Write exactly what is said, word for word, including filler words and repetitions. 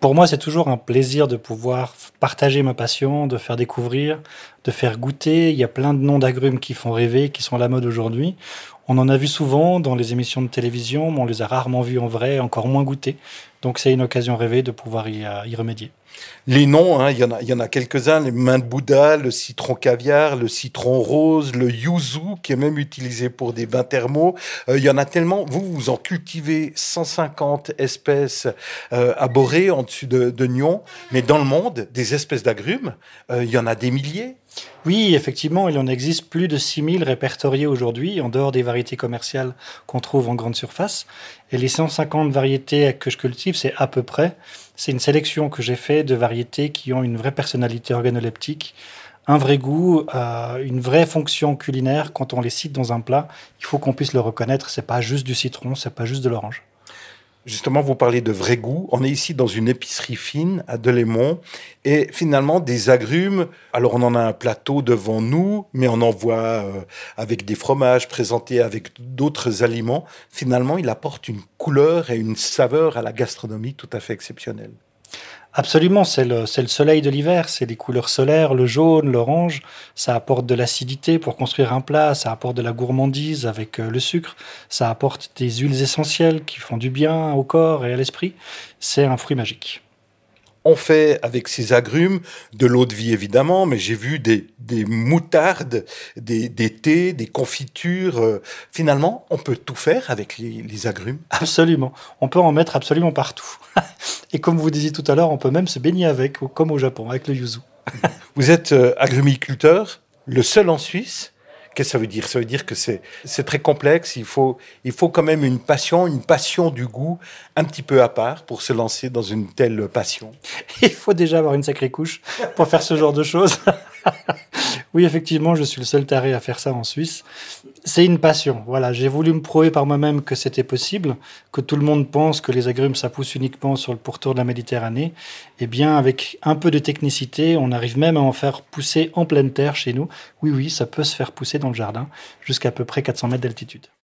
Pour moi, c'est toujours un plaisir de pouvoir f partager ma passion, de faire découvrir, de faire goûter. Il y a plein de noms d'agrumes qui font rêver, qui sont à la mode aujourd'hui. On en a vu souvent dans les émissions de télévision, mais on les a rarement vus en vrai, encore moins goûtés. Donc c'est une occasion rêvée de pouvoir y, euh, y remédier. Les noms, hein, il y en a, il y en a quelques-uns, les mains de Bouddha, le citron caviar, le citron rose, le yuzu, qui est même utilisé pour des bains thermaux. Euh, il y en a tellement. Vous, vous en cultivez cent cinquante espèces euh, à Boré, en dessus de, de Nyon. Mais dans le monde, des espèces d'agrumes, euh, il y en a des milliers. Oui, effectivement, il en existe plus de six mille répertoriés aujourd'hui, en dehors des variétés commerciales qu'on trouve en grande surface. Et les cent cinquante variétés que je cultive, c'est à peu près. C'est une sélection que j'ai faite de variétés qui ont une vraie personnalité organoleptique, un vrai goût, euh, une vraie fonction culinaire. Quand on les cite dans un plat, il faut qu'on puisse le reconnaître. C'est pas juste du citron, c'est pas juste de l'orange. Justement, vous parlez de vrai goût. On est ici dans une épicerie fine à Delémont et finalement des agrumes. Alors on en a un plateau devant nous, mais on en voit euh, avec des fromages présentés avec d'autres aliments. Finalement, il apporte une couleur et une saveur à la gastronomie tout à fait exceptionnelle. Absolument, c'est le, c'est le soleil de l'hiver, c'est les couleurs solaires, le jaune, l'orange. Ça apporte de l'acidité pour construire un plat, ça apporte de la gourmandise avec euh, le sucre, ça apporte des huiles essentielles qui font du bien au corps et à l'esprit. C'est un fruit magique. On fait avec ces agrumes de l'eau de vie évidemment, mais j'ai vu des, des moutardes, des, des thés, des confitures. euh, Finalement, on peut tout faire avec les, les agrumes. Absolument. On peut en mettre absolument partout. Et comme vous disiez tout à l'heure, on peut même se baigner avec, comme au Japon, avec le yuzu. Vous êtes euh, agrumiculteur, le seul en Suisse. Qu'est-ce que ça veut dire? Ça veut dire que c'est c'est très complexe. Il faut il faut quand même une passion, une passion du goût un petit peu à part pour se lancer dans une telle passion. Il faut déjà avoir une sacrée couche pour faire ce genre de choses. Oui, effectivement, je suis le seul taré à faire ça en Suisse. C'est une passion. Voilà, j'ai voulu me prouver par moi-même que c'était possible, que tout le monde pense que les agrumes, ça pousse uniquement sur le pourtour de la Méditerranée. Eh bien, avec un peu de technicité, on arrive même à en faire pousser en pleine terre chez nous. Oui, oui, ça peut se faire pousser dans le jardin jusqu'à à peu près quatre cents mètres d'altitude.